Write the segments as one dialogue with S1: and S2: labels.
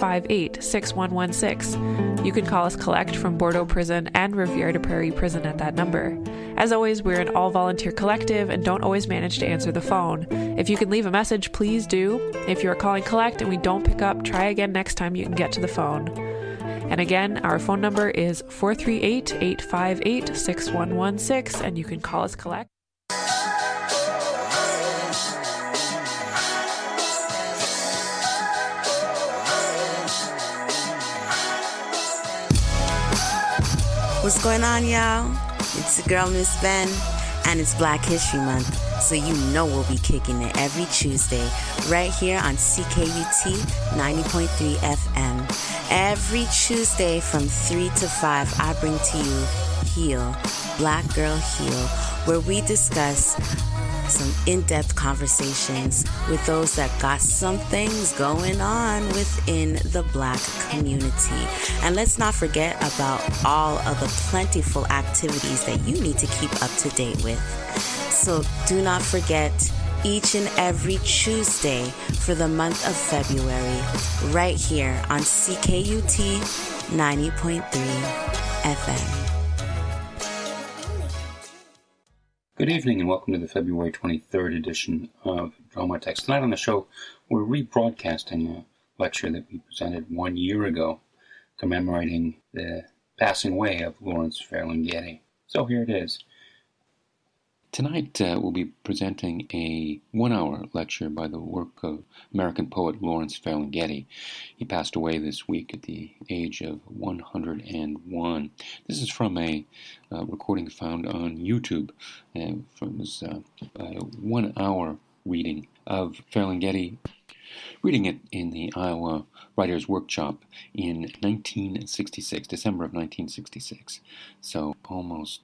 S1: 858-6116. You can call us collect from Bordeaux Prison and Rivière de Prairie Prison at that number. As always, we're an all-volunteer collective and don't always manage to answer the phone. If you can leave a message, please do. If you are calling collect and we don't pick up, try again next time you can get to the phone. And again, our phone number is 438-858-6116, and you can call us collect.
S2: What's going on, y'all? It's your girl, Miss Ben, and it's Black History Month, so you know we'll be kicking it every Tuesday right here on CKUT 90.3 FM. Every Tuesday from 3 to 5, I bring to you Heal, Black Girl Heal, where we discuss some in-depth conversations with those that got some things going on within the Black community. And let's not forget about all of the plentiful activities that you need to keep up to date with. So do not forget, each and every Tuesday for the month of February, right here on CKUT 90.3 FM.
S3: Good evening and welcome to the February 23rd edition of Drama Text. Tonight on the show, we're rebroadcasting a lecture that we presented 1 year ago commemorating the passing away of Lawrence Ferlinghetti. So here it is. Tonight we'll be presenting a 1-hour lecture by the work of American poet Lawrence Ferlinghetti. He passed away this week at the age of 101. This is from a recording found on YouTube from his 1-hour reading of Ferlinghetti, reading it in the Iowa Writers' Workshop in 1966, December of 1966. So almost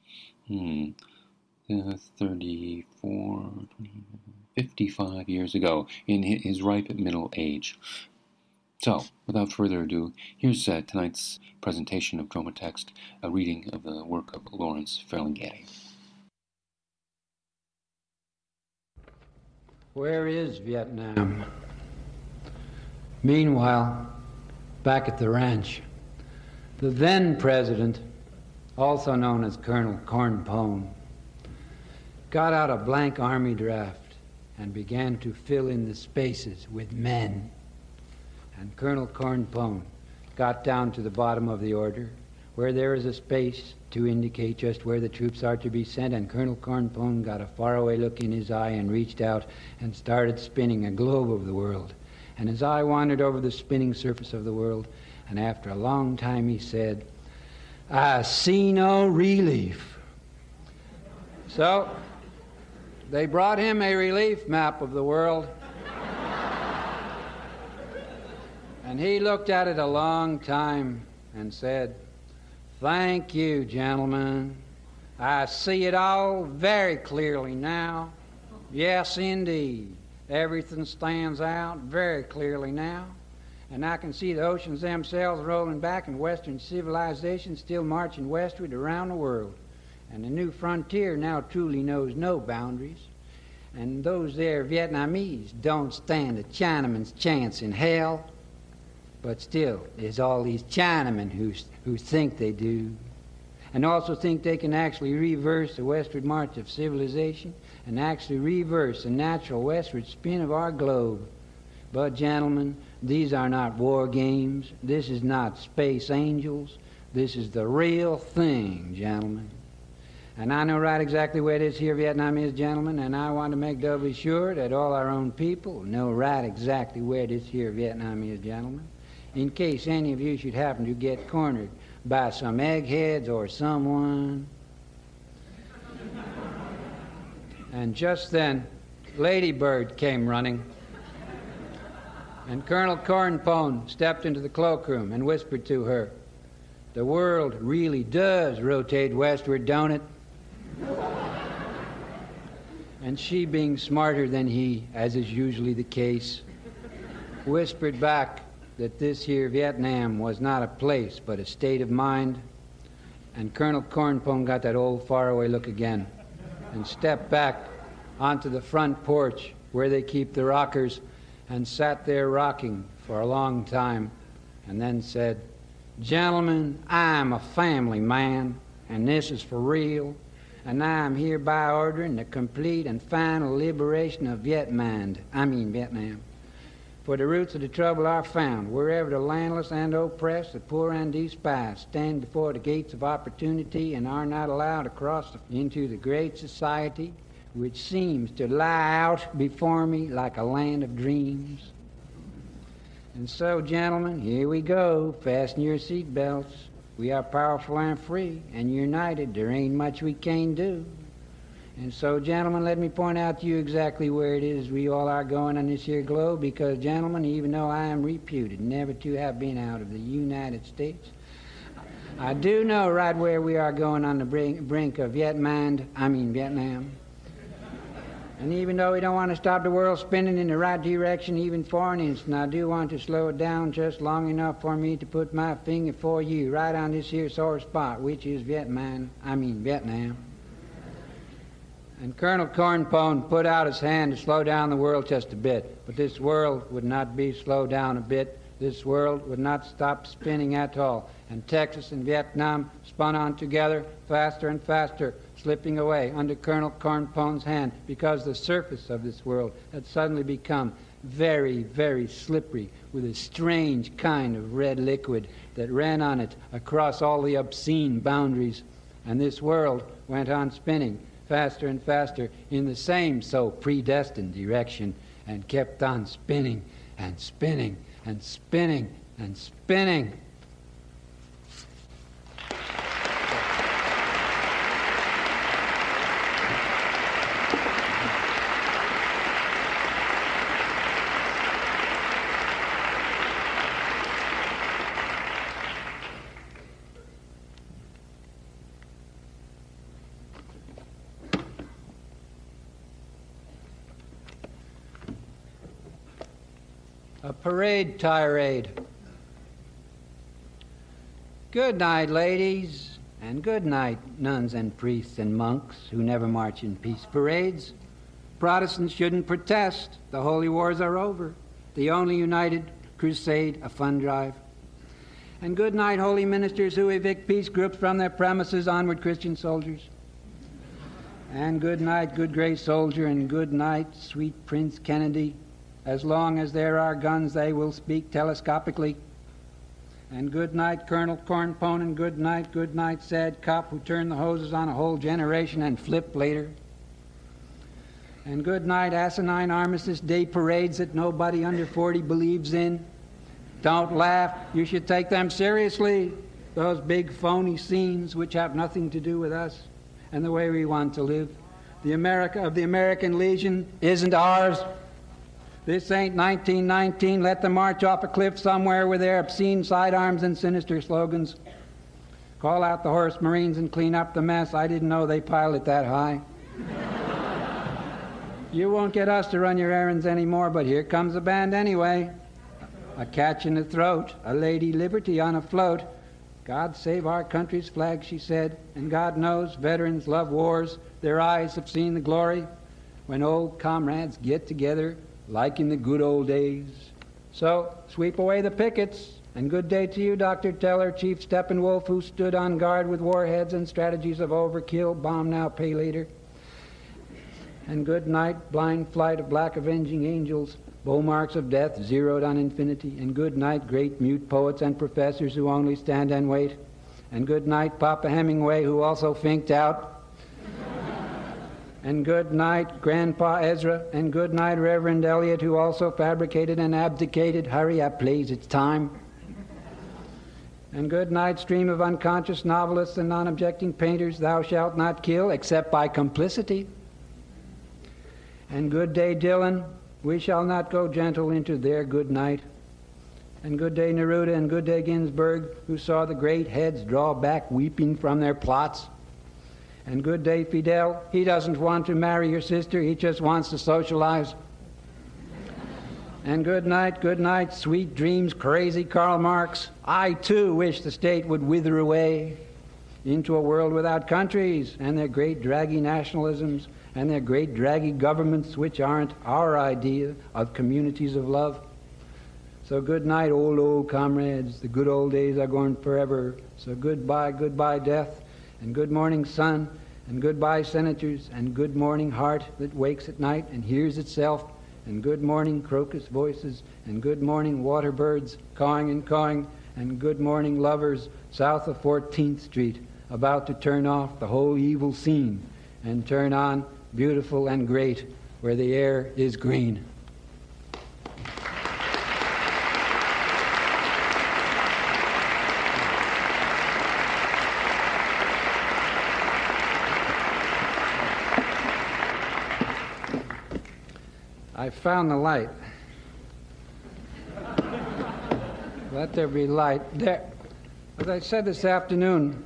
S3: 34, 55 years ago, in his ripe middle age. So, without further ado, here's tonight's presentation of Drama Text, a reading of the work of Lawrence Ferlinghetti.
S4: Where is Vietnam? Meanwhile, back at the ranch, the then president, also known as Colonel Corn Pone, got out a blank army draft and began to fill in the spaces with men. And Colonel Corn Pone got down to the bottom of the order where there is a space to indicate just where the troops are to be sent, and Colonel Corn Pone got a faraway look in his eye and reached out and started spinning a globe of the world. And his eye wandered over the spinning surface of the world, and after a long time he said, "I see no relief." So they brought him a relief map of the world, and he looked at it a long time and said, "Thank you, gentlemen. I see it all very clearly now. Yes, indeed. Everything stands out very clearly now. And I can see the oceans themselves rolling back and Western civilization still marching westward around the world. And the new frontier now truly knows no boundaries. And those there Vietnamese don't stand a Chinaman's chance in hell. But still, there's all these Chinamen who think they do. And also think they can actually reverse the westward march of civilization and actually reverse the natural westward spin of our globe. But gentlemen, these are not war games. This is not space angels. This is the real thing, gentlemen. And I know right exactly where this here Vietnam is, gentlemen, and I want to make doubly sure that all our own people know right exactly where this here Vietnam is, gentlemen, in case any of you should happen to get cornered by some eggheads or someone. And just then, Lady Bird came running, and Colonel Corn Pone stepped into the cloakroom and whispered to her, "The world really does rotate westward, don't it?" And she, being smarter than he, as is usually the case, whispered back that this here Vietnam was not a place but a state of mind. And Colonel Corn Pone got that old faraway look again and stepped back onto the front porch where they keep the rockers and sat there rocking for a long time and then said, "Gentlemen, I'm a family man, and this is for real, and I am hereby ordering the complete and final liberation of Vietnam. For the roots of the trouble are found wherever the landless and oppressed, the poor and despised, stand before the gates of opportunity and are not allowed to cross into the great society which seems to lie out before me like a land of dreams." And so, gentlemen, here we go. Fasten your seat belts. We are powerful and free, and united. There ain't much we can't do. And so, gentlemen, let me point out to you exactly where it is we all are going on this here globe, because, gentlemen, even though I am reputed never to have been out of the United States, I do know right where we are going on the brink of Vietnam. And even though we don't want to stop the world spinning in the right direction even for an instant, I do want to slow it down just long enough for me to put my finger for you right on this here sore spot, which is Vietnam. And Colonel Cornpone put out his hand to slow down the world just a bit. But this world would not be slowed down a bit. This world would not stop spinning at all. And Texas and Vietnam spun on together faster and faster, slipping away under Colonel Cornpone's hand, because the surface of this world had suddenly become very, very slippery with a strange kind of red liquid that ran on it across all the obscene boundaries. And this world went on spinning faster and faster in the same so predestined direction, and kept on spinning and spinning and spinning and spinning. A parade tirade. Good night, ladies, and good night, nuns and priests and monks who never march in peace parades. Protestants shouldn't protest. The holy wars are over. The only united crusade, a fun drive. And good night, holy ministers who evict peace groups from their premises, onward Christian soldiers. And good night, good gray soldier, and good night, sweet Prince Kennedy. As long as there are guns, they will speak telescopically. And good night, Colonel Cornpone, and good night, sad cop who turned the hoses on a whole generation and flipped later. And good night, asinine Armistice Day parades that nobody under 40 believes in. Don't laugh. You should take them seriously. Those big phony scenes which have nothing to do with us and the way we want to live. The America of the American Legion isn't ours. This ain't 1919. Let them march off a cliff somewhere with their obscene sidearms and sinister slogans. Call out the Horse Marines and clean up the mess. I didn't know they piled it that high. You won't get us to run your errands anymore, but here comes a band anyway. A catch in the throat, a Lady Liberty on a float. God save our country's flag, she said, and God knows veterans love wars. Their eyes have seen the glory when old comrades get together like in the good old days. So, sweep away the pickets, and good day to you, Dr. Teller, Chief Steppenwolf, who stood on guard with warheads and strategies of overkill, bomb now, pay later. And good night, blind flight of black avenging angels, bow marks of death zeroed on infinity. And good night, great mute poets and professors who only stand and wait. And good night, Papa Hemingway, who also finked out. And good night, Grandpa Ezra, and good night, Reverend Elliot, who also fabricated and abdicated. Hurry up, please, it's time. And good night, stream of unconscious novelists and non-objecting painters. Thou shalt not kill except by complicity. And good day, Dylan. We shall not go gentle into their good night. And good day, Neruda, and good day, Ginsburg, who saw the great heads draw back weeping from their plots. And good day, Fidel. He doesn't want to marry your sister. He just wants to socialize. And good night, sweet dreams, crazy Karl Marx. I, too, wish the state would wither away into a world without countries and their great draggy nationalisms and their great draggy governments, which aren't our idea of communities of love. So good night, old comrades. The good old days are gone forever. So goodbye, death, and good morning, sun, and goodbye, senators, and good morning, heart that wakes at night and hears itself, and good morning, crocus voices, and good morning, water birds, cawing and cawing, and good morning, lovers, south of 14th Street, about to turn off the whole evil scene and turn on beautiful and great where the air is green. I found the light. Let there be light. There, as I said this afternoon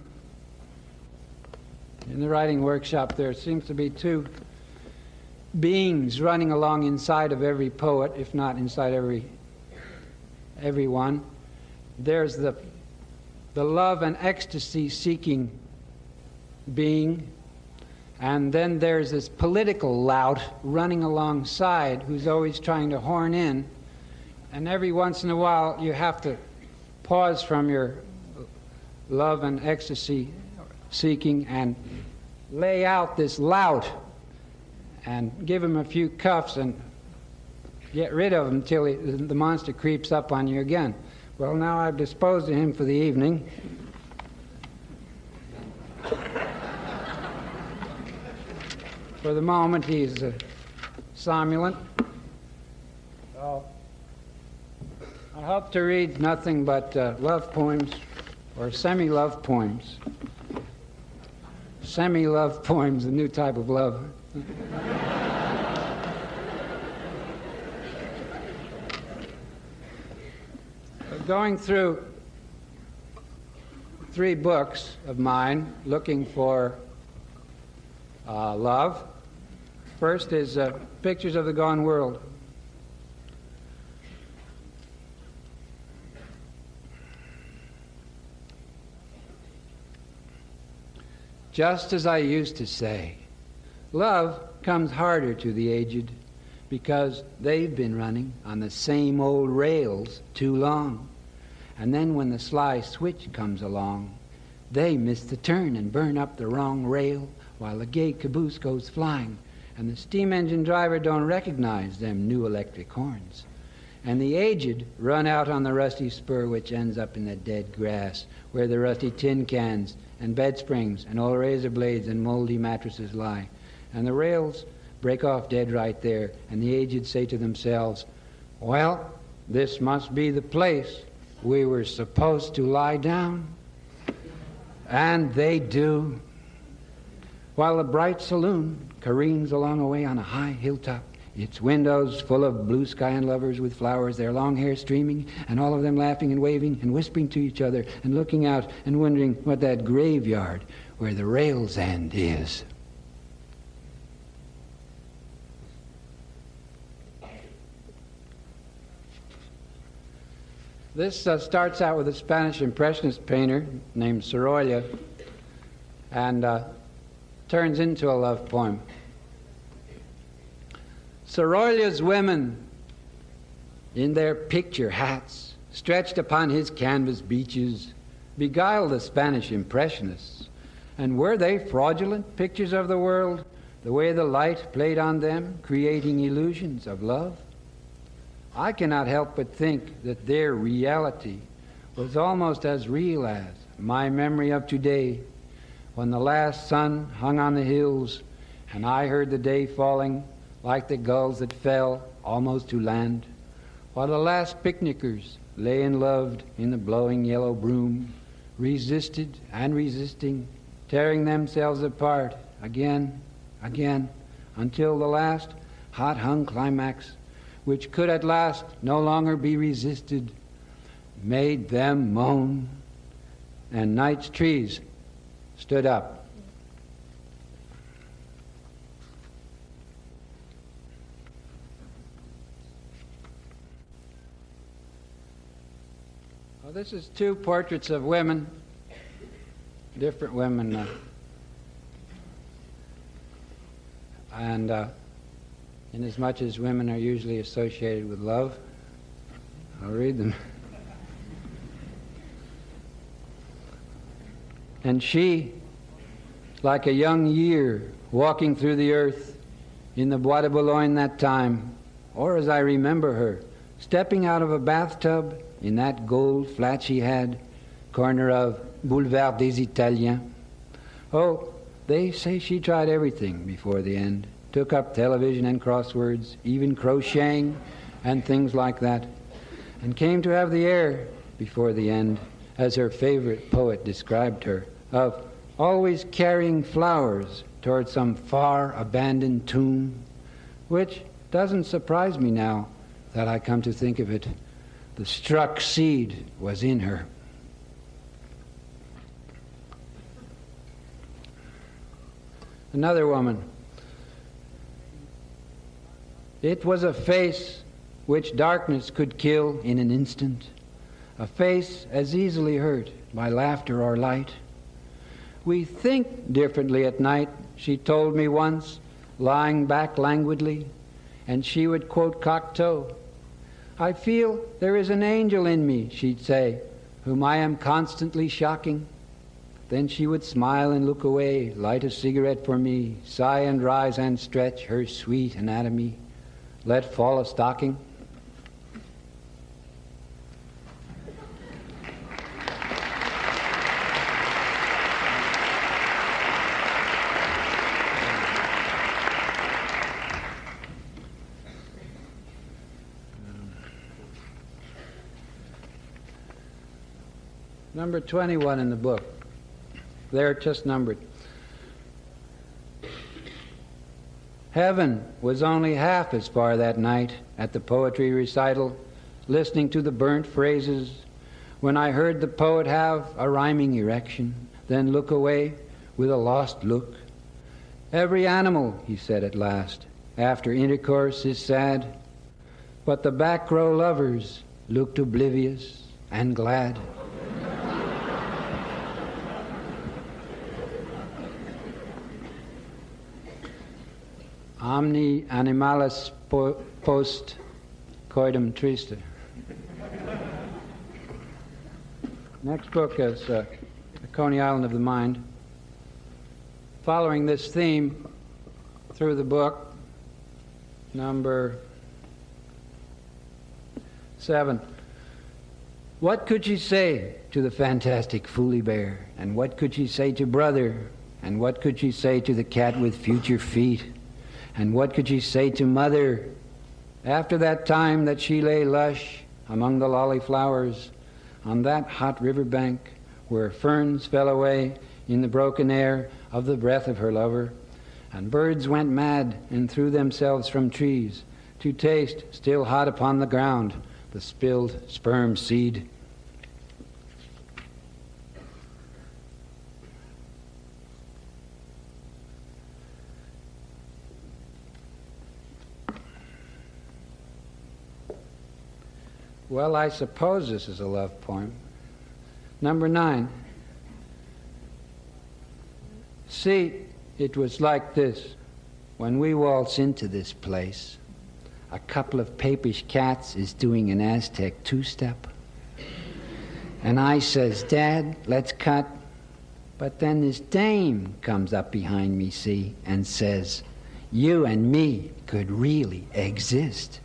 S4: in the writing workshop, there seems to be two beings running along inside of every poet, if not inside everyone. There's the love and ecstasy seeking being, and then there's this political lout running alongside who's always trying to horn in, and every once in a while you have to pause from your love and ecstasy seeking and lay out this lout and give him a few cuffs and get rid of him till the monster creeps up on you again. Well, now I've disposed of him for the evening. For the moment, he's somnolent. So I hope to read nothing but love poems or semi-love poems. Semi-love poems, a new type of love. Going through 3 books of mine looking for love. First is Pictures of the Gone World. Just as I used to say, love comes harder to the aged because they've been running on the same old rails too long. And then when the sly switch comes along, they miss the turn and burn up the wrong rail while the gay caboose goes flying, and the steam engine driver don't recognize them new electric horns. And the aged run out on the rusty spur which ends up in the dead grass where the rusty tin cans and bed springs and old razor blades and moldy mattresses lie. And the rails break off dead right there, and the aged say to themselves, well, this must be the place we were supposed to lie down. And they do. While the bright saloon careens along a way on a high hilltop, its windows full of blue sky and lovers with flowers, their long hair streaming, and all of them laughing and waving and whispering to each other and looking out and wondering what that graveyard where the rails end is. This starts out with a Spanish Impressionist painter named Sorolla and turns into a love poem. Sorolla's women in their picture hats stretched upon his canvas beaches beguiled the Spanish Impressionists. And were they fraudulent pictures of the world, the way the light played on them, creating illusions of love? I cannot help but think that their reality was almost as real as my memory of today, when the last sun hung on the hills and I heard the day falling like the gulls that fell almost to land, while the last picnickers lay and loved in the blowing yellow broom, resisted and resisting, tearing themselves apart again, until the last hot-hung climax, which could at last no longer be resisted, made them moan, and night's trees stood up. Well, this is 2 portraits of women, different women, and inasmuch as women are usually associated with love, I'll read them. And she, like a young year, walking through the earth in the Bois de Boulogne that time, or as I remember her, stepping out of a bathtub in that gold flat she had, corner of Boulevard des Italiens. Oh, they say she tried everything before the end, took up television and crosswords, even crocheting and things like that, and came to have the air before the end, as her favorite poet described her, of always carrying flowers toward some far abandoned tomb, which doesn't surprise me now that I come to think of it. The struck seed was in her. Another woman. It was a face which darkness could kill in an instant, a face as easily hurt by laughter or light. We think differently at night, she told me once, lying back languidly, and she would quote Cocteau. I feel there is an angel in me, she'd say, whom I am constantly shocking. Then she would smile and look away, light a cigarette for me, sigh and rise and stretch her sweet anatomy, let fall a stocking. Number 21 in the book. They're just numbered. Heaven was only half as far that night at the poetry recital, listening to the burnt phrases, when I heard the poet have a rhyming erection, then look away with a lost look. Every animal, he said at last, after intercourse is sad, but the back row lovers looked oblivious and glad. Omni animalis post coitum triste. Next book is The Coney Island of the Mind. Following this theme through the book, number 7. What could she say to the fantastic Foolie Bear? And what could she say to Brother? And what could she say to the cat with future feet? And what could she say to Mother after that time that she lay lush among the lolly flowers on that hot riverbank where ferns fell away in the broken air of the breath of her lover, and birds went mad and threw themselves from trees to taste, still hot upon the ground, the spilled sperm seed? Well, I suppose this is a love poem. Number 9. See, it was like this. When we waltz into this place, a couple of papish cats is doing an Aztec two-step. And I says, Dad, let's cut. But then this dame comes up behind me, see, and says, you and me could really exist.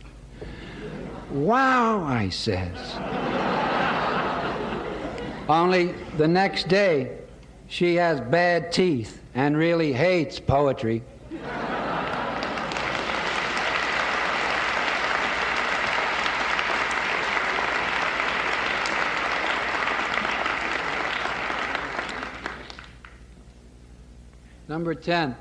S4: Wow, I says. Only the next day, she has bad teeth and really hates poetry. Number 10.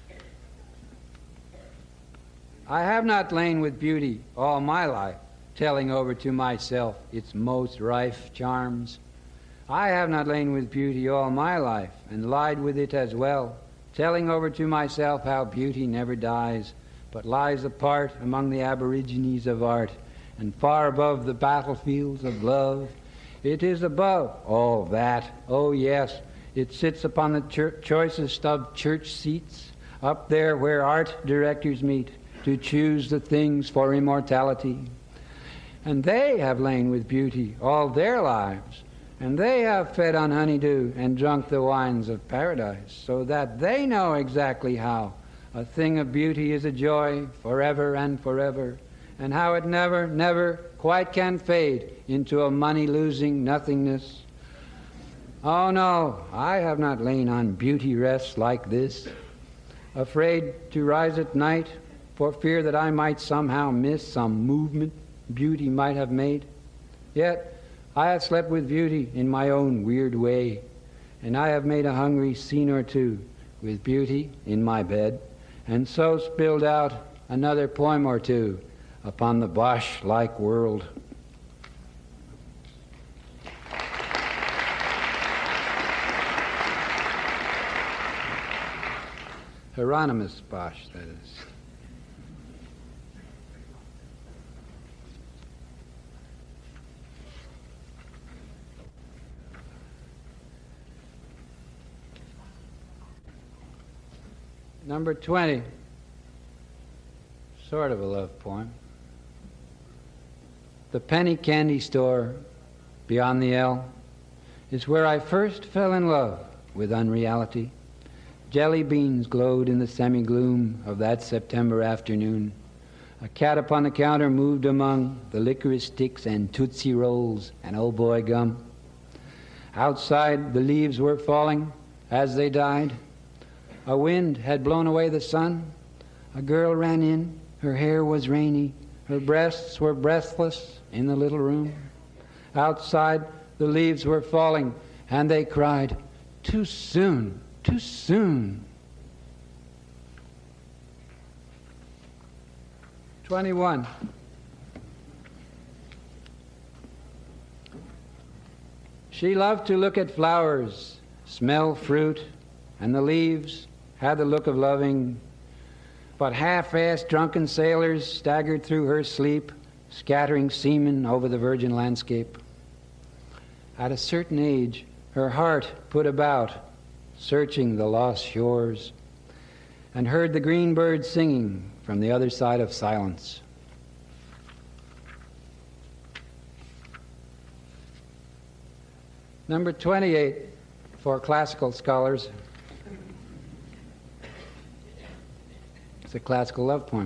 S4: I have not lain with beauty all my life, telling over to myself its most rife charms. I have not lain with beauty all my life, and lied with it as well, telling over to myself how beauty never dies, but lies apart among the aborigines of art, and far above the battlefields of love. It is above all that. Oh yes, it sits upon the choicest of church seats, up there where art directors meet to choose the things for immortality. And they have lain with beauty all their lives, and they have fed on honeydew and drunk the wines of paradise, so that they know exactly how a thing of beauty is a joy forever and forever, and how it never, never quite can fade into a money-losing nothingness. Oh no, I have not lain on beauty rests like this, afraid to rise at night for fear that I might somehow miss some movement beauty might have made. Yet I have slept with beauty in my own weird way, and I have made a hungry scene or two with beauty in my bed, and so spilled out another poem or two upon the Bosch-like world. Hieronymus Bosch, that is. Number 20, sort of a love poem. The penny candy store beyond the L is where I first fell in love with unreality. Jelly beans glowed in the semi-gloom of that September afternoon. A cat upon the counter moved among the licorice sticks and Tootsie Rolls and oh boy gum. Outside, the leaves were falling as they died. A wind had blown away the sun. A girl ran in. Her hair was rainy. Her breasts were breathless in the little room. Outside, the leaves were falling, and they cried, "Too soon, too soon." 21. She loved to look at flowers, smell fruit, and the leaves had the look of loving, but half-assed drunken sailors staggered through her sleep, scattering semen over the virgin landscape. At a certain age, her heart put about, searching the lost shores, and heard the green birds singing from the other side of silence. Number 28 for classical scholars. It's a classical love poem.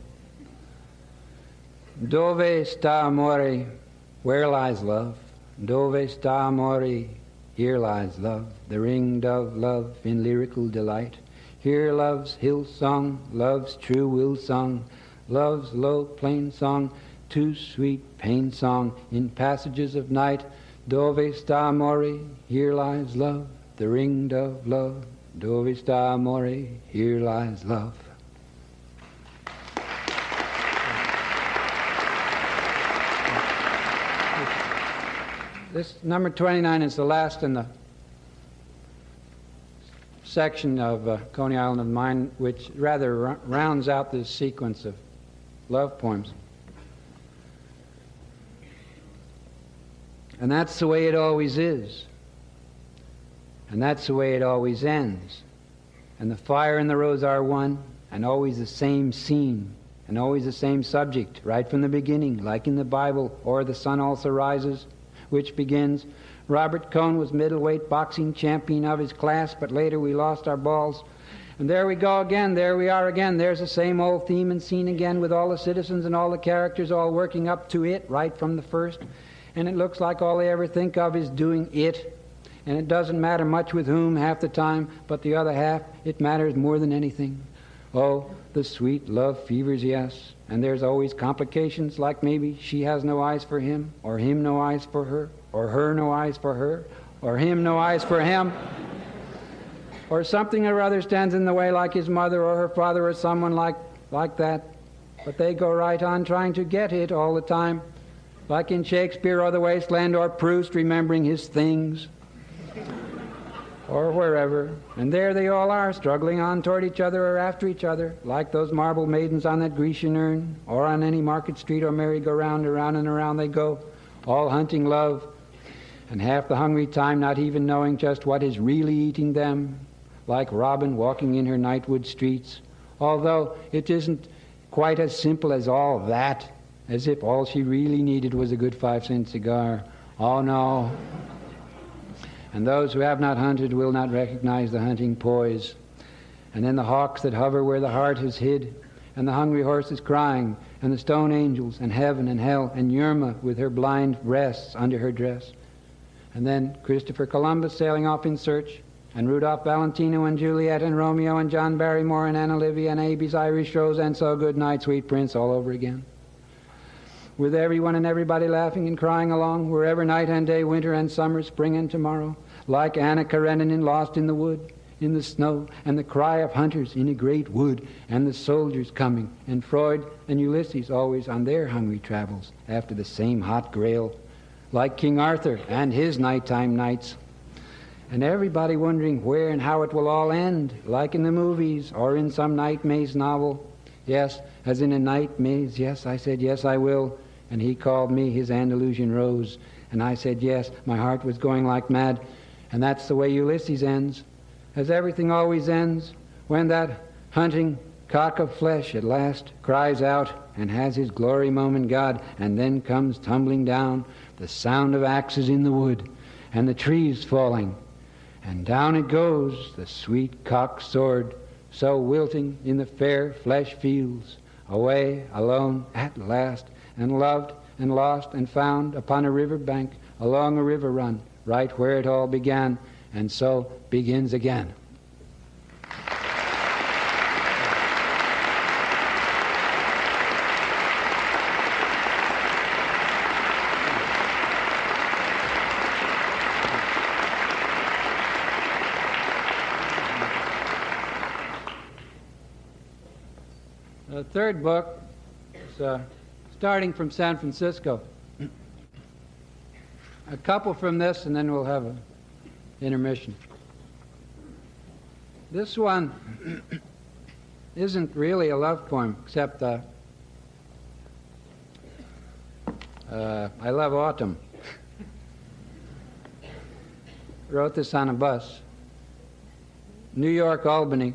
S4: Dove sta amore? Where lies love? Dove sta amore? Here lies love, the ringed of love in lyrical delight. Here love's hill song, love's true will song, love's low plain song, too sweet pain song in passages of night. Dove sta amore? Here lies love, the ringed of love. Dove sta amore? Here lies love. This number 29 is the last in the section of Coney Island of Mine, which rather rounds out this sequence of love poems. And that's the way it always is. And that's the way it always ends. And the fire and the rose are one, and always the same scene, and always the same subject, right from the beginning, like in the Bible, or the sun also rises, which begins, Robert Cohn was middleweight boxing champion of his class, but later we lost our balls. And there we go again, there we are again. There's the same old theme and scene again, with all the citizens and all the characters all working up to it right from the first. And it looks like all they ever think of is doing it. And it doesn't matter much with whom half the time, but the other half, it matters more than anything. Oh, the sweet love fevers, yes. And there's always complications, like maybe she has no eyes for him, or him no eyes for her, or her no eyes for her, or him no eyes for him. Or something or other stands in the way, like his mother or her father or someone like that. But they go right on trying to get it all the time, like in Shakespeare or The Wasteland or Proust remembering his things, or wherever. And there they all are, struggling on toward each other or after each other, like those marble maidens on that Grecian urn, or on any market street or merry-go-round, around and around they go, all hunting love, and half the hungry time not even knowing just what is really eating them, like Robin walking in her nightwood streets, although it isn't quite as simple as all that. as if all she really needed was a good 5-cent cigar. Oh, no. And those who have not hunted will not recognize the hunting poise. And then the hawks that hover where the heart is hid, and the hungry horses crying, and the stone angels, and heaven and hell, and Yerma with her blind breasts under her dress. And then Christopher Columbus sailing off in search, and Rudolph Valentino and Juliet and Romeo and John Barrymore and Anne Olivia and Abe's Irish Rose and So Good Night, Sweet Prince all over again. With everyone and everybody laughing and crying along, wherever night and day, winter and summer, spring and tomorrow, like Anna Karenina lost in the wood, in the snow, and the cry of hunters in a great wood, and the soldiers coming, and Freud and Ulysses always on their hungry travels after the same hot grail, like King Arthur and his nighttime nights. And everybody wondering where and how it will all end, like in the movies or in some Night Maze novel. Yes, as in a night maze, yes, I said, yes, I will. And he called me his Andalusian rose. And I said, yes, my heart was going like mad. And that's the way Ulysses ends, as everything always ends, when that hunting cock of flesh at last cries out and has his glory moment, God, and then comes tumbling down the sound of axes in the wood and the trees falling. And down it goes, the sweet cock's sword, so wilting in the fair flesh fields, away alone at last, and loved and lost and found upon a river bank, along a river run, right where it all began, and so begins again. The third book is starting from San Francisco. A couple from this, and then we'll have an intermission. This one isn't really a love poem, except I love autumn. Wrote this on a bus. New York, Albany.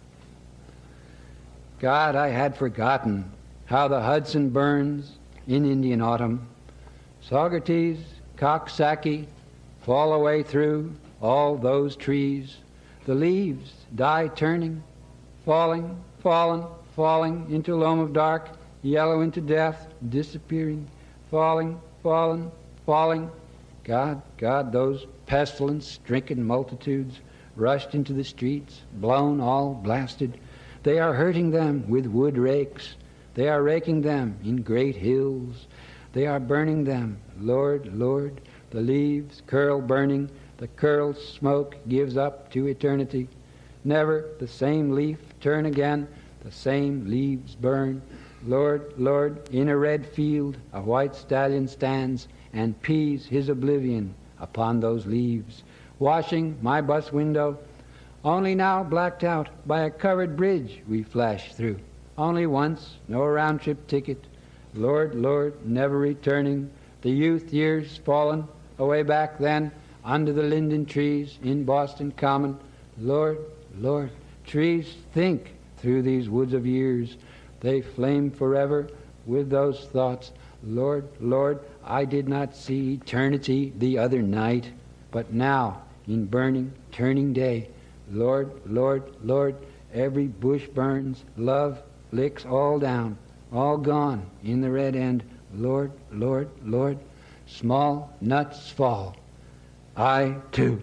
S4: God, I had forgotten how the Hudson burns in Indian autumn. Saugerties, Coxsackie, fall away through all those trees. The leaves die turning, falling, fallen, falling into loam of dark, yellow into death, disappearing, falling, fallen, falling. God, God, those pestilence-stricken multitudes rushed into the streets, blown, all blasted. They are hurting them with wood rakes. They are raking them in great hills. They are burning them. Lord, Lord, the leaves curl burning. The curled smoke gives up to eternity. Never the same leaf turn again. The same leaves burn. Lord, Lord, in a red field a white stallion stands and pees his oblivion upon those leaves. Washing my bus window, only now blacked out by a covered bridge we flash through. Only once, no round-trip ticket. Lord, Lord, never returning. The youth years fallen away back then under the linden trees in Boston Common. Lord, Lord, trees think through these woods of years. They flame forever with those thoughts. Lord, Lord, I did not see eternity the other night, but now in burning, turning day, Lord, Lord, Lord, every bush burns, love licks all down, all gone in the red end. Lord, Lord, Lord, small nuts fall. I too.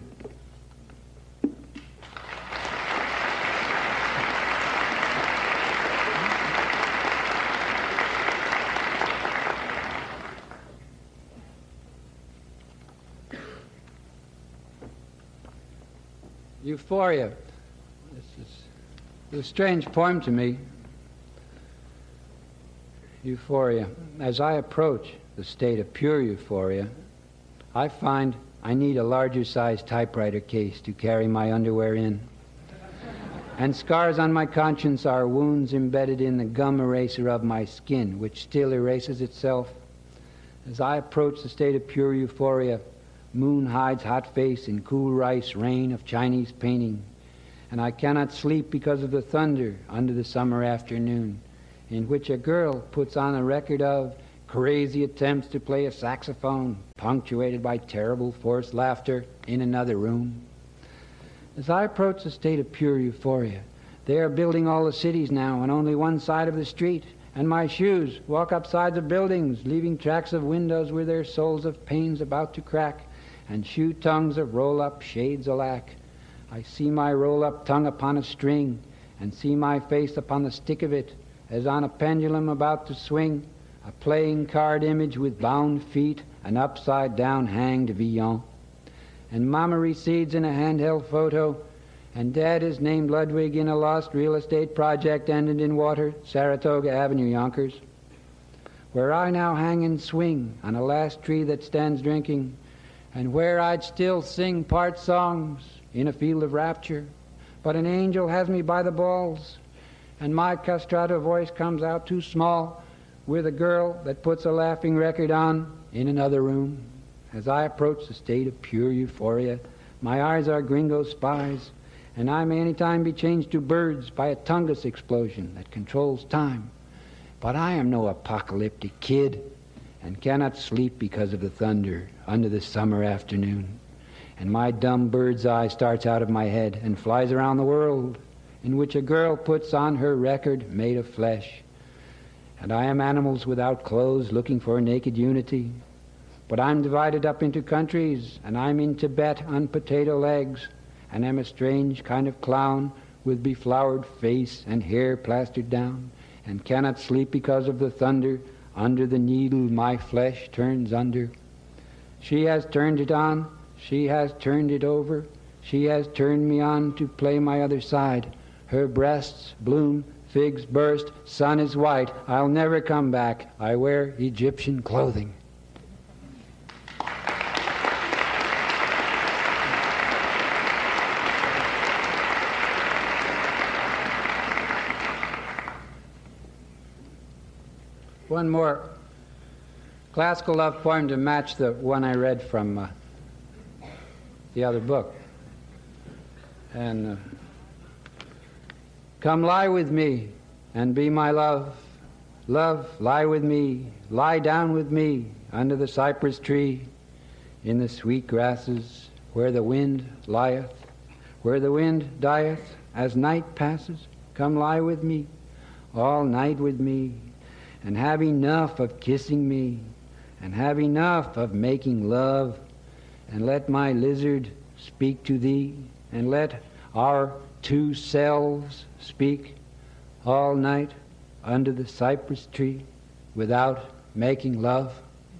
S4: Euphoria. This is a strange poem to me. Euphoria. As I approach the state of pure euphoria, I find I need a larger size typewriter case to carry my underwear in. And scars on my conscience are wounds embedded in the gum eraser of my skin, which still erases itself. As I approach the state of pure euphoria, moon hides hot face in cool rice rain of Chinese painting, and I cannot sleep because of the thunder under the summer afternoon, in which a girl puts on a record of crazy attempts to play a saxophone, punctuated by terrible forced laughter in another room. As I approach the state of pure euphoria, they are building all the cities now on only one side of the street, and my shoes walk up sides of buildings, leaving tracks of windows with their soles of panes about to crack, and shoe tongues of roll-up shades alack. I see my roll-up tongue upon a string, and see my face upon the stick of it, as on a pendulum about to swing, a playing card image with bound feet, an upside-down hanged Villon. And Mama recedes in a handheld photo, and Dad is named Ludwig in a lost real estate project ended in water, Saratoga Avenue, Yonkers, where I now hang and swing on a last tree that stands drinking, and where I'd still sing part songs in a field of rapture. But an angel has me by the balls, and my castrato voice comes out too small with a girl that puts a laughing record on in another room. As I approach the state of pure euphoria, my eyes are gringo spies, and I may any time be changed to birds by a Tungus explosion that controls time. But I am no apocalyptic kid, and cannot sleep because of the thunder under the summer afternoon. And my dumb bird's eye starts out of my head and flies around the world, in which a girl puts on her record made of flesh. And I am animals without clothes looking for a naked unity. But I'm divided up into countries, and I'm in Tibet on potato legs, and am a strange kind of clown with beflowered face and hair plastered down, and cannot sleep because of the thunder under the needle my flesh turns under. She has turned it on, she has turned it over, she has turned me on to play my other side. Her breasts bloom, figs burst, sun is white, I'll never come back, I wear Egyptian clothing. One more classical love poem to match the one I read from the other book. And come lie with me and be my love. Love, lie with me, lie down with me under the cypress tree in the sweet grasses where the wind lieth, where the wind dieth as night passes. Come lie with me, all night with me, and have enough of kissing me, and have enough of making love, and let my lizard speak to thee, and let our two selves speak all night under the cypress tree without making love.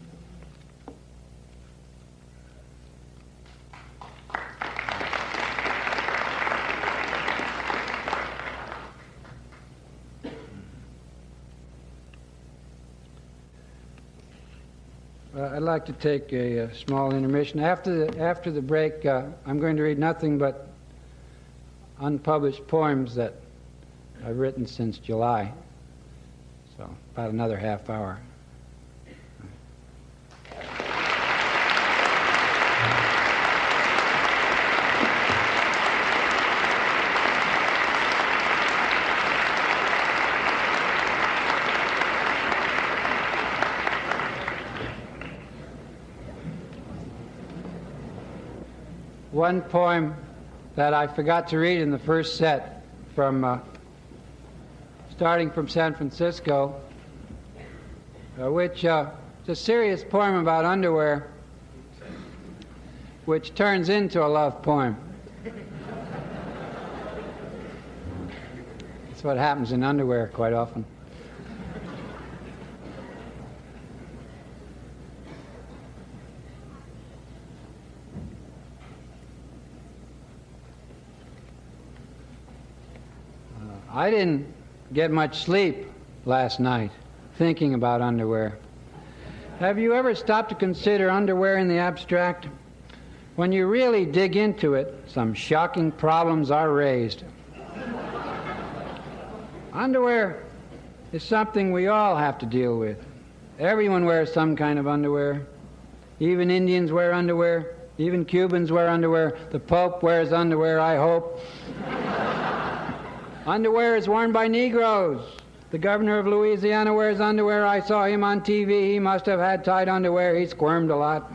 S4: I'd like to take a small intermission. After the break, I'm going to read nothing but unpublished poems that I've written since July. So about another half hour. One poem that I forgot to read in the first set, from starting from San Francisco, which is a serious poem about underwear, which turns into a love poem. That's what happens in underwear quite often. I didn't get much sleep last night thinking about underwear. Have you ever stopped to consider underwear in the abstract? When you really dig into it, some shocking problems are raised. Underwear is something we all have to deal with. Everyone wears some kind of underwear. Even Indians wear underwear. Even Cubans wear underwear. The Pope wears underwear, I hope. Underwear is worn by Negroes. The governor of Louisiana wears underwear. I saw him on TV. He must have had tight underwear. He squirmed a lot.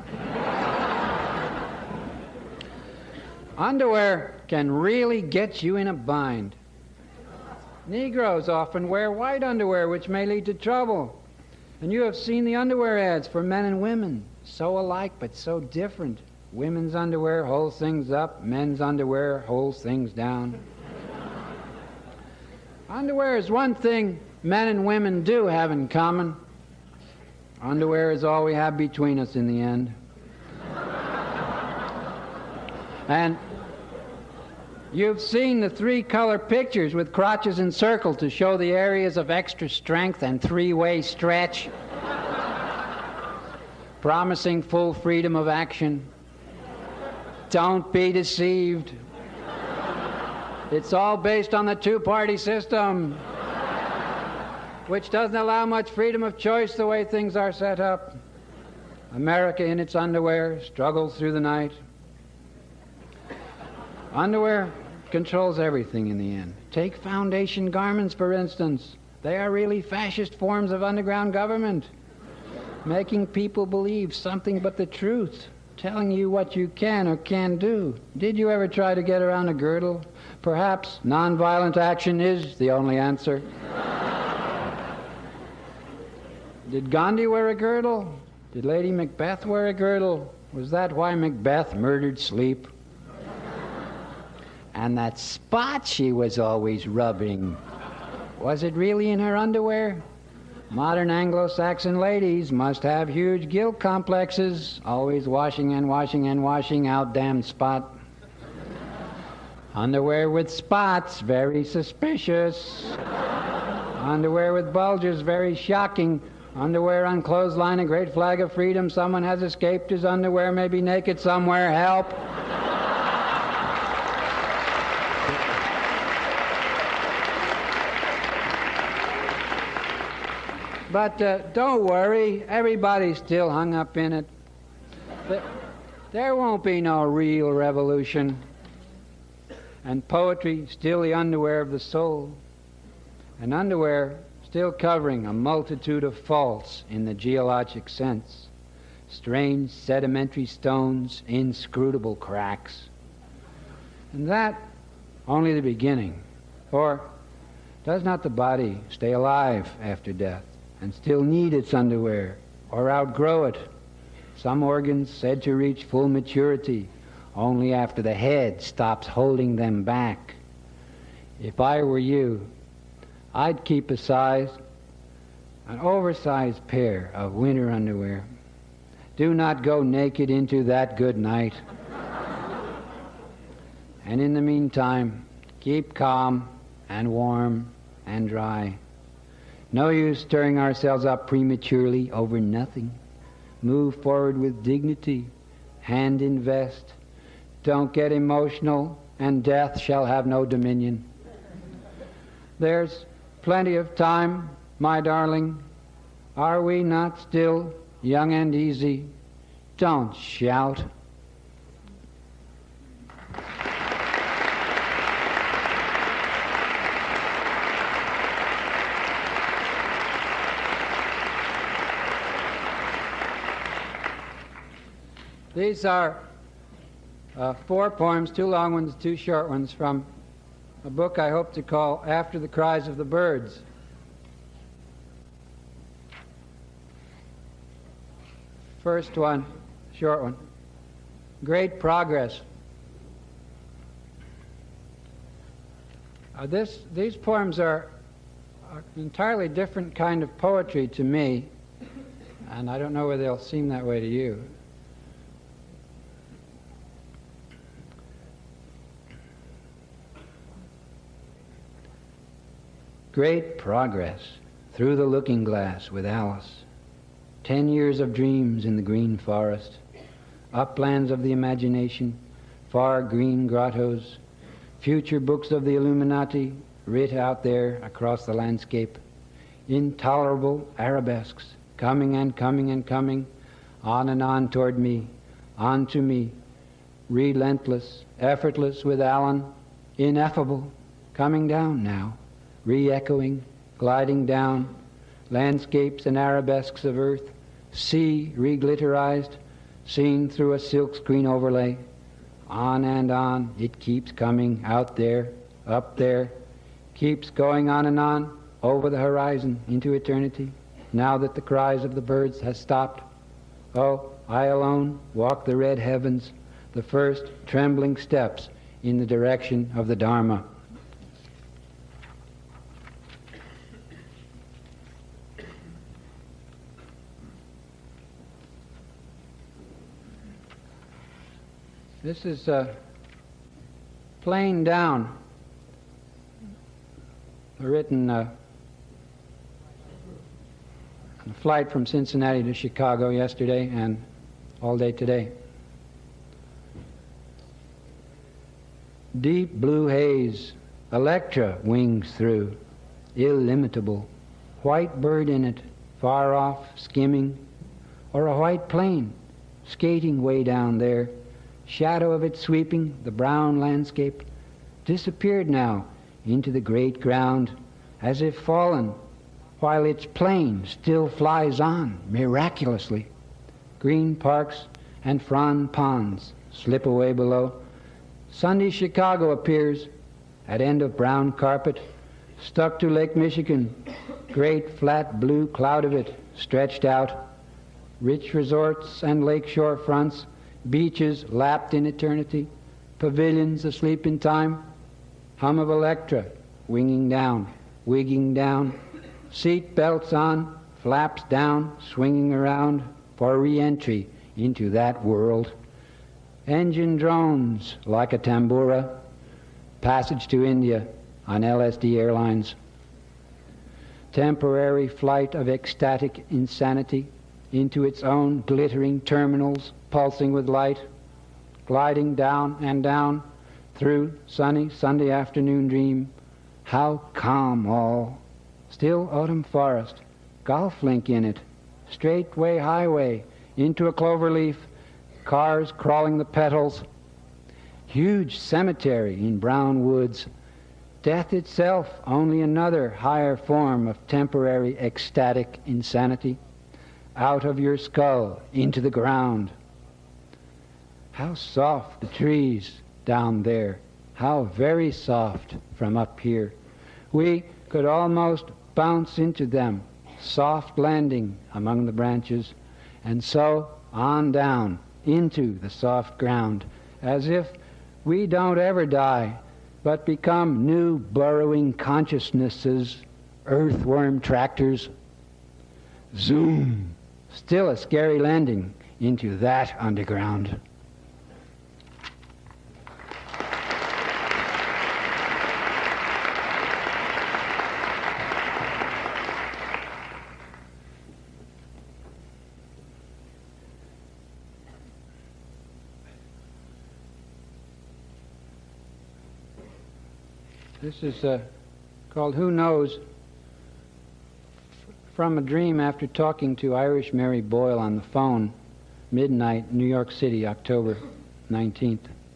S4: Underwear can really get you in a bind. Negroes often wear white underwear, which may lead to trouble. And you have seen the underwear ads for men and women. So alike, but so different. Women's underwear holds things up. Men's underwear holds things down. Underwear is one thing men and women do have in common. Underwear is all we have between us in the end. And you've seen the three-color pictures with crotches encircled to show the areas of extra strength and three-way stretch, promising full freedom of action. Don't be deceived. It's all based on the two-party system, which doesn't allow much freedom of choice the way things are set up. America in its underwear struggles through the night. Underwear controls everything in the end. Take foundation garments, for instance. They are really fascist forms of underground government, making people believe something but the truth, telling you what you can or can do. Did you ever try to get around a girdle? Perhaps nonviolent action is the only answer. Did Gandhi wear a girdle? Did Lady Macbeth wear a girdle? Was that why Macbeth murdered sleep? And that spot she was always rubbing, was it really in her underwear? Modern Anglo-Saxon ladies must have huge guilt complexes, always washing and washing and washing out damn spot. Underwear with spots, very suspicious. Underwear with bulges, very shocking. Underwear on clothesline, a great flag of freedom. Someone has escaped his underwear, maybe naked somewhere. Help! But don't worry, everybody's still hung up in it. There won't be no real revolution. And poetry still the underwear of the soul. And underwear still covering a multitude of faults in the geologic sense. Strange sedimentary stones, inscrutable cracks. And that only the beginning. For does not the body stay alive after death and still need its underwear or outgrow it? Some organs said to reach full maturity only after the head stops holding them back. If I were you, I'd keep an oversized pair of winter underwear. Do not go naked into that good night. And in the meantime, keep calm and warm and dry. No use stirring ourselves up prematurely over nothing. Move forward with dignity, hand in vest. Don't get emotional, and death shall have no dominion. There's plenty of time, my darling. Are we not still young and easy? Don't shout. These are 4 poems, 2 long ones, 2 short ones, from a book I hope to call After the Cries of the Birds. First one, short one. Great Progress. These poems are an entirely different kind of poetry to me, and I don't know whether they'll seem that way to you. Great progress through the looking glass with Alice. 10 years of dreams in the green forest, uplands of the imagination, far green grottos, future books of the Illuminati writ out there across the landscape, intolerable arabesques, coming and coming and coming, on and on toward me, on to me, relentless, effortless with Alan, ineffable, coming down now, re-echoing, gliding down, landscapes and arabesques of earth, sea reglitterized, seen through a silkscreen overlay. On and on it keeps coming, out there, up there, keeps going on and on, over the horizon into eternity, now that the cries of the birds has stopped. Oh, I alone walk the red heavens, the first trembling steps in the direction of the Dharma. This is Plane Down, written on a flight from Cincinnati to Chicago yesterday and all day today. Deep blue haze, Electra wings through, illimitable. White bird in it, far off, skimming, or a white plane, skating way down there. Shadow of it sweeping the brown landscape, disappeared now into the great ground, as if fallen, while its plane still flies on miraculously. Green parks and frond ponds slip away below. Sunday Chicago appears at end of brown carpet, stuck to Lake Michigan, great flat blue cloud of it stretched out. Rich resorts and lakeshore fronts, beaches lapped in eternity, pavilions asleep in time, hum of Electra winging down, wigging down, seat belts on, flaps down, swinging around for re-entry into that world. Engine drones like a tambura, passage to India on LSD Airlines. Temporary flight of ecstatic insanity into its own glittering terminals, pulsing with light, gliding down and down through sunny Sunday afternoon dream. How calm all. Still autumn forest, golf link in it, straightway highway into a clover leaf, cars crawling the petals, huge cemetery in brown woods, death itself only another higher form of temporary ecstatic insanity, out of your skull into the ground. How soft the trees down there, how very soft from up here. We could almost bounce into them, soft landing among the branches, and so on down into the soft ground, as if we don't ever die, but become new burrowing consciousnesses, earthworm tractors. Zoom! Still a scary landing into that underground. This is called Who Knows? From a dream after talking to Irish Mary Boyle on the phone, midnight, New York City, October 19th.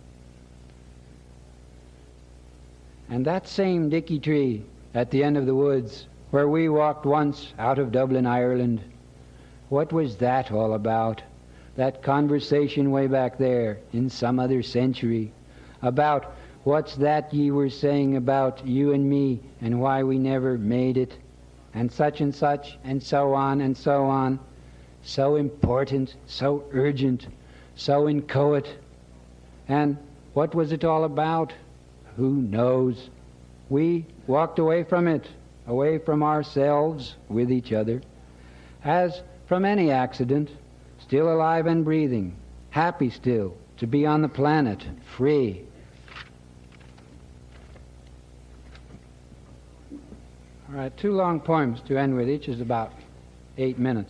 S4: And that same dicky tree at the end of the woods, where we walked once out of Dublin, Ireland, what was that all about? That conversation way back there in some other century about what's that ye were saying about you and me and why we never made it, and such and such, and so on and so on. So important, so urgent, so inchoate. And what was it all about? Who knows? We walked away from it, away from ourselves with each other, as from any accident, still alive and breathing, happy still to be on the planet, free. All right, 2 long poems to end with. Each is about 8 minutes.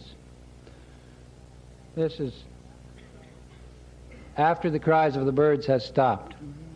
S4: This is After the Cries of the Birds Has Stopped.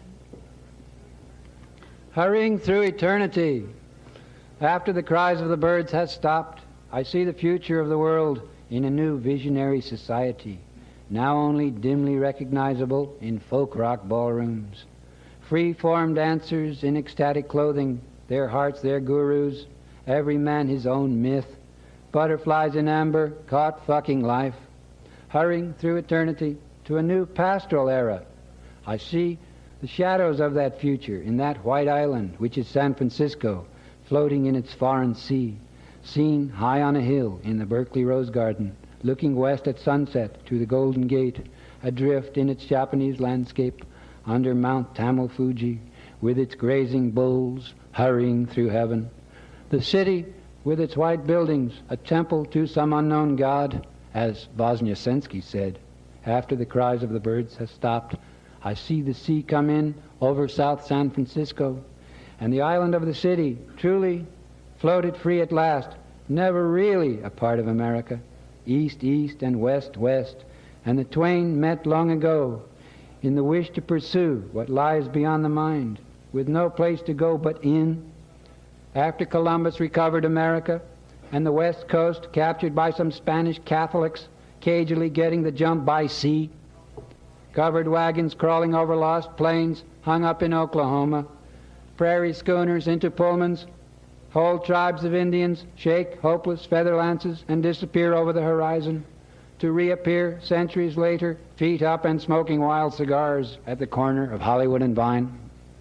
S4: Hurrying through eternity, after the cries of the birds has stopped, I see the future of the world in a new visionary society, now only dimly recognizable in folk rock ballrooms. Free-form dancers in ecstatic clothing, their hearts their gurus, every man his own myth, butterflies in amber, caught fucking life, hurrying through eternity to a new pastoral era. I see the shadows of that future in that white island, which is San Francisco, floating in its foreign sea, seen high on a hill in the Berkeley Rose Garden, looking west at sunset to the Golden Gate, adrift in its Japanese landscape under Mount Tamil Fuji, with its grazing bulls hurrying through heaven. The city with its white buildings, a temple to some unknown god, as Voznesensky said, after the cries of the birds has stopped. I see the sea come in over South San Francisco, and the island of the city truly floated free at last, never really a part of America, east, east, and west, west, and the twain met long ago in the wish to pursue what lies beyond the mind, with no place to go but in. After Columbus recovered America, and the West Coast captured by some Spanish Catholics, cagily getting the jump by sea, covered wagons crawling over lost plains hung up in Oklahoma, prairie schooners into Pullmans, whole tribes of Indians shake hopeless feather lances and disappear over the horizon, to reappear centuries later, feet up and smoking wild cigars at the corner of Hollywood and Vine.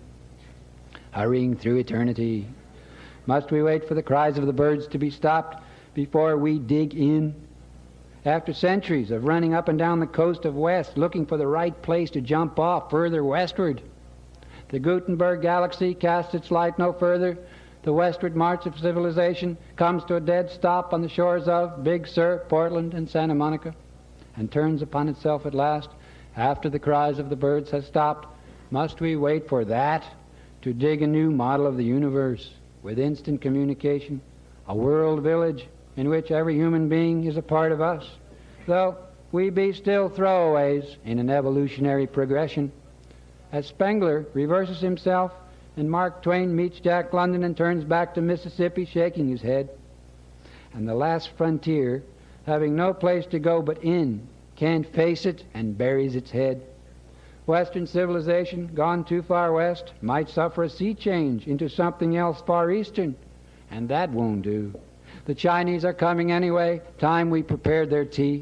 S4: Hurrying through eternity, must we wait for the cries of the birds to be stopped before we dig in? After centuries of running up and down the coast of West, looking for the right place to jump off further westward, the Gutenberg galaxy casts its light no further. The westward march of civilization comes to a dead stop on the shores of Big Sur, Portland, and Santa Monica, and turns upon itself at last after the cries of the birds has stopped. Must we wait for that to dig a new model of the universe with instant communication, a world village in which every human being is a part of us, though we be still throwaways in an evolutionary progression? As Spengler reverses himself and Mark Twain meets Jack London and turns back to Mississippi shaking his head, and the last frontier, having no place to go but in, can't face it and buries its head. Western civilization, gone too far west, might suffer a sea change into something else far eastern, and that won't do. The Chinese are coming anyway, time we prepared their tea.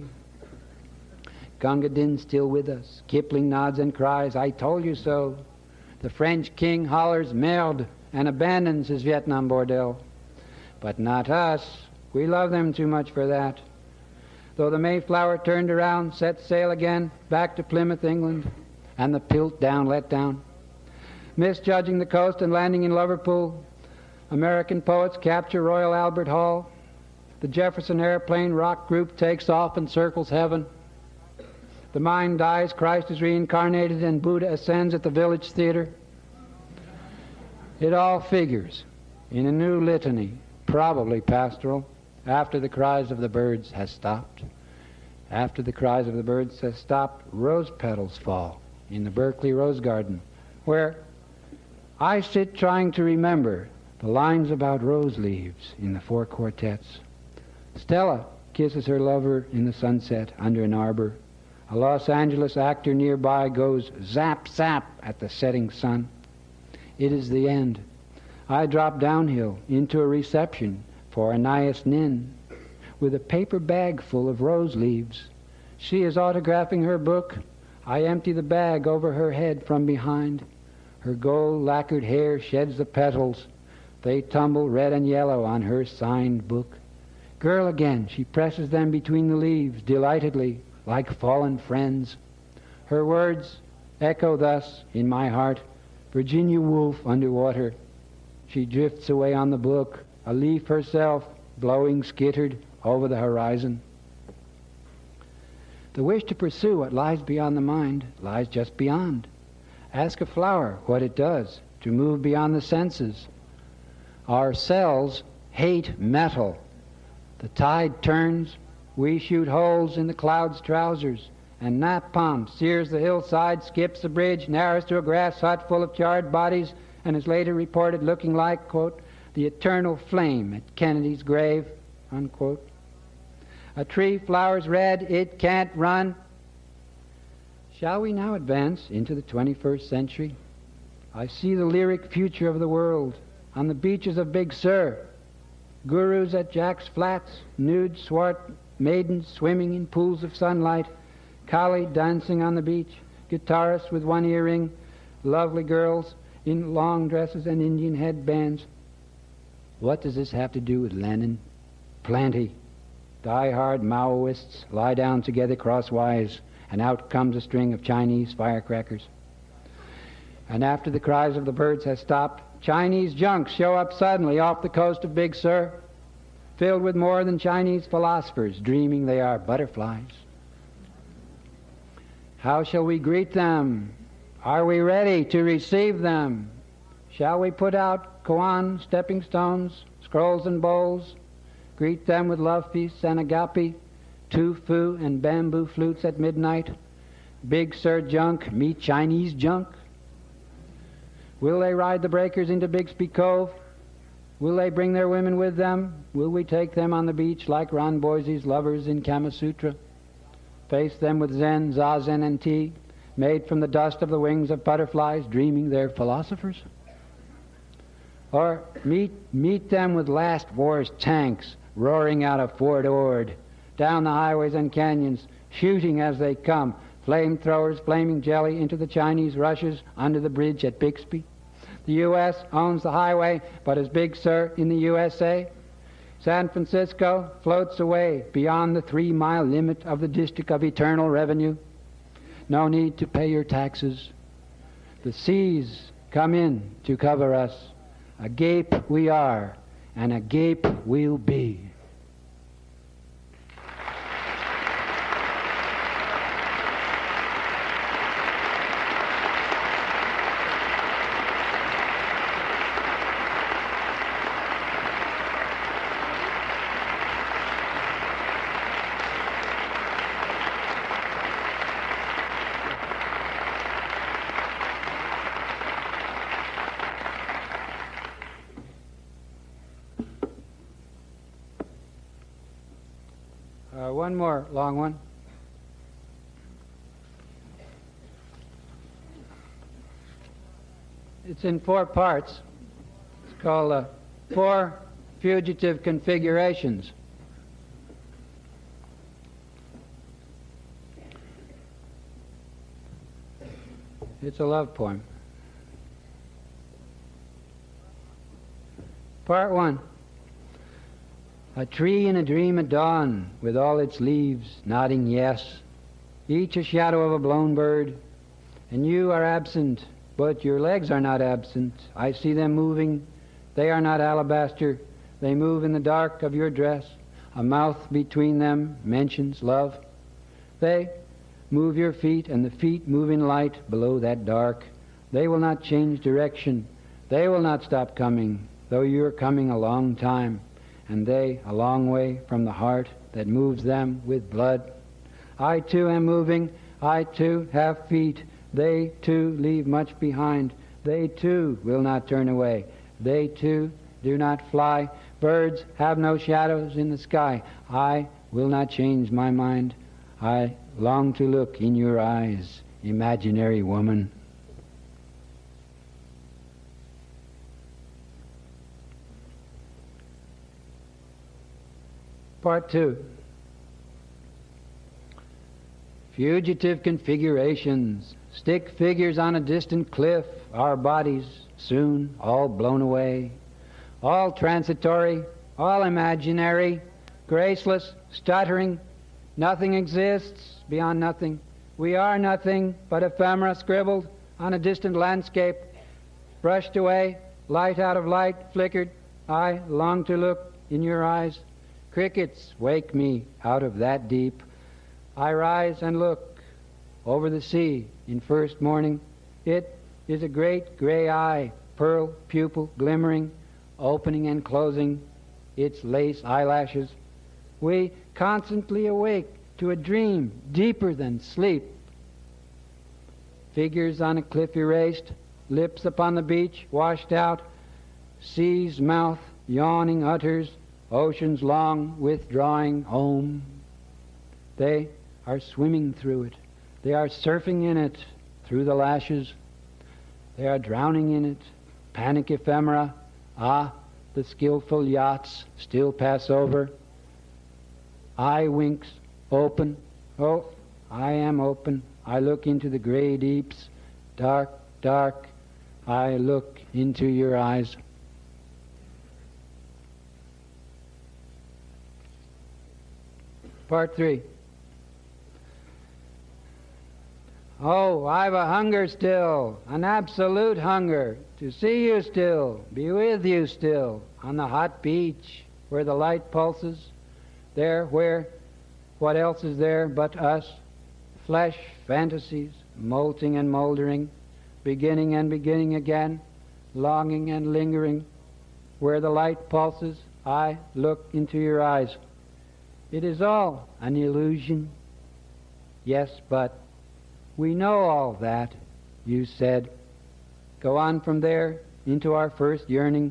S4: Gunga Din's still with us. Kipling nods and cries, "I told you so." The French king hollers merde and abandons his Vietnam bordel. But not us. We love them too much for that. Though the Mayflower turned around, set sail again, back to Plymouth, England, and the Piltdown let down. Misjudging the coast and landing in Liverpool, American poets capture Royal Albert Hall. The Jefferson Airplane rock group takes off and circles heaven. The mind dies, Christ is reincarnated, and Buddha ascends at the Village Theater. It all figures in a new litany, probably pastoral, after the cries of the birds has stopped. After the cries of the birds has stopped, rose petals fall in the Berkeley Rose Garden, where I sit trying to remember the lines about rose leaves in the four quartets. Stella kisses her lover in the sunset under an arbor. A Los Angeles actor nearby goes zap, zap at the setting sun. It is the end. I drop downhill into a reception for Anais Nin with a paper bag full of rose leaves. She is autographing her book. I empty the bag over her head from behind. Her gold lacquered hair sheds the petals. They tumble red and yellow on her signed book. Girl again, she presses them between the leaves delightedly, like fallen friends. Her words echo thus in my heart, Virginia Woolf underwater. She drifts away on the book, a leaf herself, blowing skittered over the horizon. The wish to pursue what lies beyond the mind lies just beyond. Ask a flower what it does to move beyond the senses. Our cells hate metal. The tide turns, we shoot holes in the cloud's trousers, and napalm sears the hillside, skips the bridge, narrows to a grass hut full of charred bodies, and is later reported looking like, quote, the eternal flame at Kennedy's grave, unquote. A tree flowers red, it can't run. Shall we now advance into the 21st century? I see the lyric future of the world on the beaches of Big Sur. Gurus at Jack's Flats, nude swart maidens swimming in pools of sunlight, Kali dancing on the beach, guitarists with one earring, lovely girls in long dresses and Indian headbands. What does this have to do with Lenin? Plenty. Die-hard Maoists lie down together crosswise, and out comes a string of Chinese firecrackers. And after the cries of the birds has stopped, Chinese junks show up suddenly off the coast of Big Sur, filled with more than Chinese philosophers, dreaming they are butterflies. How shall we greet them? Are we ready to receive them? Shall we put out koan, stepping stones, scrolls and bowls, greet them with love feasts and agape, tofu and bamboo flutes at midnight? Big Sur junk meet Chinese junk? Will they ride the breakers into Bixby Cove? Will they bring their women with them? Will we take them on the beach like Ron Boise's lovers in Kama Sutra? Face them with Zen, Zazen, and tea, made from the dust of the wings of butterflies, dreaming they're philosophers? Or meet them with last war's tanks roaring out of Fort Ord, down the highways and canyons, shooting as they come, flamethrowers, flaming jelly into the Chinese rushes under the bridge at Bixby. The U.S. owns the highway, but is Big Sur in the USA? San Francisco floats away beyond the 3-mile limit of the District of Eternal Revenue. No need to pay your taxes. The seas come in to cover us. Agape we are, and agape we'll be. One more long one. It's in 4 parts. It's called 4 Fugitive Configurations. It's a love poem. Part 1. A tree in a dream at dawn, with all its leaves nodding yes, each a shadow of a blown bird, and you are absent, but your legs are not absent. I see them moving. They are not alabaster. They move in the dark of your dress. A mouth between them mentions love. They move your feet, and the feet move in light below that dark. They will not change direction. They will not stop coming, though you are coming a long time, and they a long way from the heart that moves them with blood. I too am moving. I too have feet. They too leave much behind. They too will not turn away. They too do not fly. Birds have no shadows in the sky. I will not change my mind. I long to look in your eyes, imaginary woman. Part 2. Fugitive configurations. Stick figures on a distant cliff, our bodies soon all blown away. All transitory, all imaginary, graceless, stuttering. Nothing exists beyond nothing. We are nothing but ephemera scribbled on a distant landscape, brushed away, light out of light, flickered. I long to look in your eyes. Crickets wake me out of that deep. I rise and look over the sea in first morning. It is a great gray eye, pearl pupil glimmering, opening and closing its lace eyelashes. We constantly awake to a dream deeper than sleep. Figures on a cliff erased, lips upon the beach washed out, sea's mouth yawning utters, oceans long withdrawing home. They are swimming through it. They are surfing in it through the lashes. They are drowning in it. Panic ephemera. Ah, the skillful yachts still pass over. Eye winks, open. Oh, I am open. I look into the gray deeps. Dark, dark. I look into your eyes. Part 3. Oh, I've a hunger still, an absolute hunger, to see you still, be with you still, on the hot beach where the light pulses, there where, what else is there but us, flesh, fantasies, molting and moldering, beginning and beginning again, longing and lingering, where the light pulses, I look into your eyes. It is all an illusion. Yes, but we know all that, you said. Go on from there into our first yearning.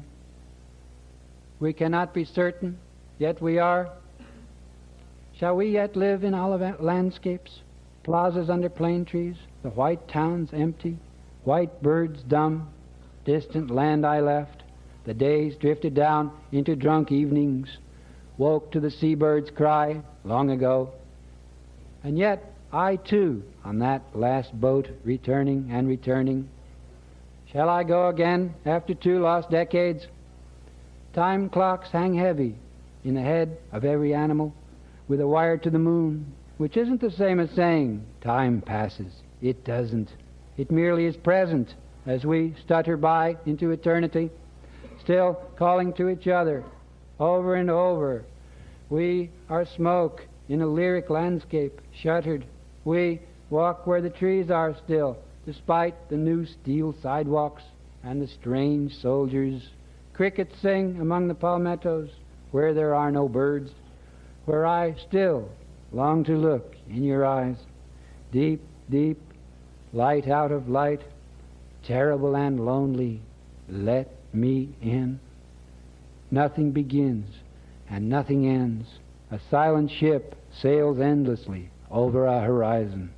S4: We cannot be certain, yet we are. Shall we yet live in olive landscapes, plazas under plane trees, the white towns empty, white birds dumb, distant land I left, the days drifted down into drunk evenings, woke to the seabird's cry long ago. And yet I too, on that last boat, returning and returning. Shall I go again after 2 lost decades? Time clocks hang heavy in the head of every animal with a wire to the moon, which isn't the same as saying time passes. It doesn't. It merely is present as we stutter by into eternity, still calling to each other over and over. We are smoke in a lyric landscape, shuttered. We walk where the trees are still, despite the new steel sidewalks and the strange soldiers. Crickets sing among the palmettos where there are no birds, where I still long to look in your eyes. Deep, deep, light out of light, terrible and lonely, let me in. Nothing begins and nothing ends. A silent ship sails endlessly over a horizon.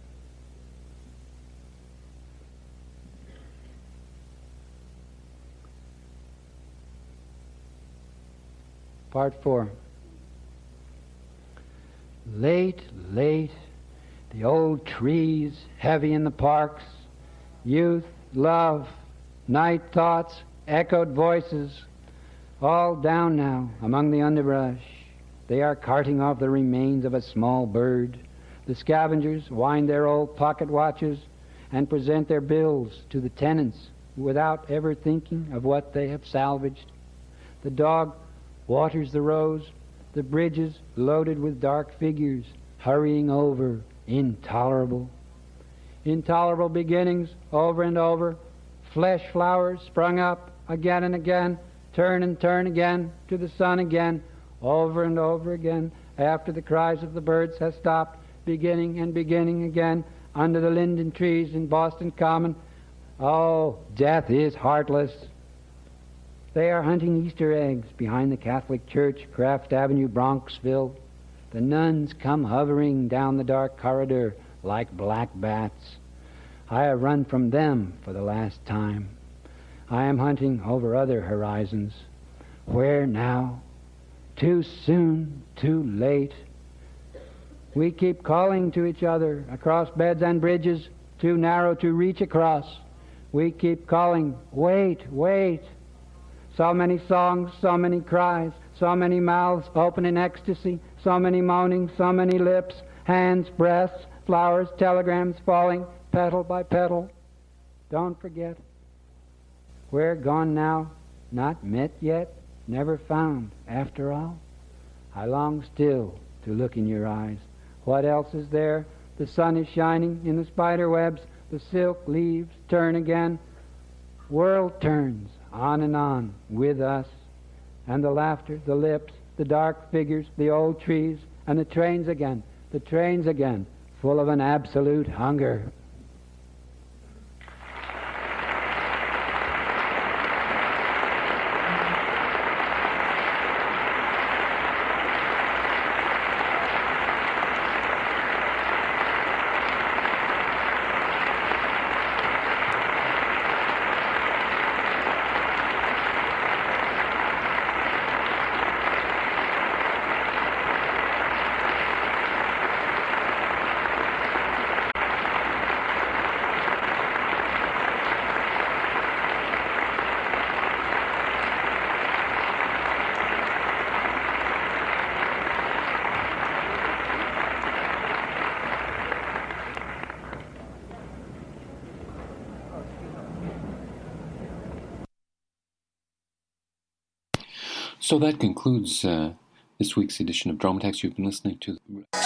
S4: Part 4. Late, late, the old trees heavy in the parks, youth, love, night thoughts, echoed voices, all down now among the underbrush. They are carting off the remains of a small bird. The scavengers wind their old pocket watches and present their bills to the tenants without ever thinking of what they have salvaged. The dog waters the rows, the bridges loaded with dark figures hurrying over, intolerable. Intolerable beginnings over and over, flesh flowers sprung up again and again, turn and turn again to the sun again, over and over again, after the cries of the birds have stopped, beginning and beginning again under the linden trees in Boston Common. Oh, death is heartless. They are hunting Easter eggs behind the Catholic Church, Kraft Avenue, Bronxville. The nuns come hovering down the dark corridor like black bats. I have run from them for the last time. I am hunting over other horizons. Where now? Too soon, too late. We keep calling to each other across beds and bridges, too narrow to reach across. We keep calling, wait, wait. So many songs, so many cries, so many mouths open in ecstasy, so many moaning, so many lips, hands, breaths, flowers, telegrams falling, petal by petal. Don't forget. We're gone now, not met yet, never found, after all. I long still to look in your eyes. What else is there? The sun is shining in the spider webs, the silk leaves turn again. World turns on and on with us, and the laughter, the lips, the dark figures, the old trees, and the trains again, full of an absolute hunger.
S3: So that concludes this week's edition of Dramatex. You've been listening to...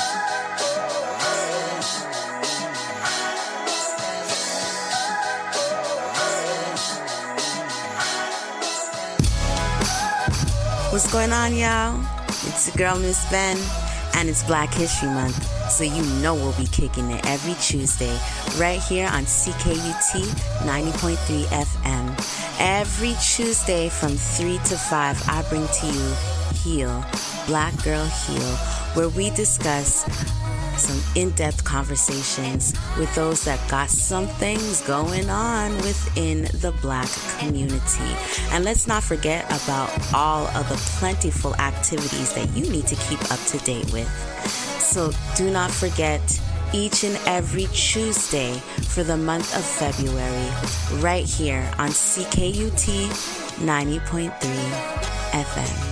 S2: What's going on, y'all? It's your girl, Miss Ben, and it's Black History Month, so you know we'll be kicking it every Tuesday right here on CKUT 90.3 FM. Every Tuesday from 3 to 5, I bring to you Heal, Black Girl Heal, where we discuss some in-depth conversations with those that got some things going on within the Black community. And let's not forget about all of the plentiful activities that you need to keep up to date with. So do not forget, each and every Tuesday for the month of February, right here on CKUT 90.3 FM.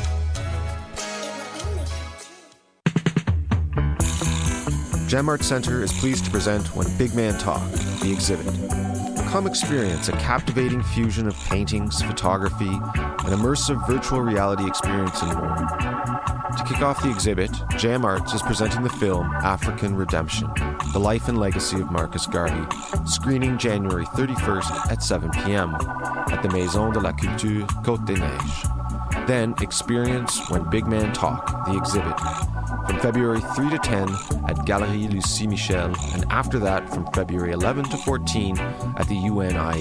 S5: Gem Art Center is pleased to present When Big Man Talk, the exhibit. Come experience a captivating fusion of paintings, photography, an immersive virtual reality experience, and more. To kick off the exhibit, Gem Arts is presenting the film African Redemption, The Life and Legacy of Marcus Garvey, screening January 31st at 7 p.m. at the Maison de la Culture Côte des Neiges. Then experience When Big Man Talk, the exhibit, from February 3 to 10 at Galerie Lucie Michel, and after that from February 11 to 14 at the UNI